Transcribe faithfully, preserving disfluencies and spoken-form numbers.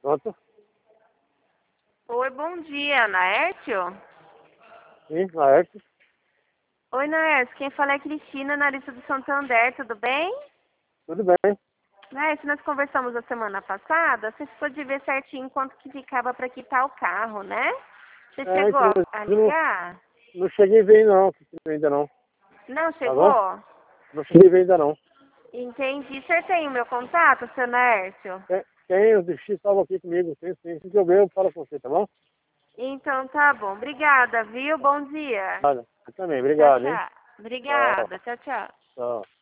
Pronto? Oi, bom dia, Naércio? Sim, Laerte. Oi, Naércio, quem fala é Cristina, na lista do Santander, tudo bem? Tudo bem. Naércio, nós conversamos a semana passada, você ficou de ver certinho quanto que ficava para quitar o carro, né? Você É, chegou inclusive, a não, ligar? não cheguei a ver não, ainda não. Não Tá bom? chegou? Não cheguei a ver ainda não. Entendi. Você tem o meu contato, seu Naércio? Tem, tem o X estava aqui comigo, tem sim. Se eu ver, eu falo com você, tá bom? Então tá bom. Obrigada, viu? Bom dia. Olha, eu também, Tchau, obrigado, hein? tchau. Tchau, Obrigada. Tchau, tchau. tchau.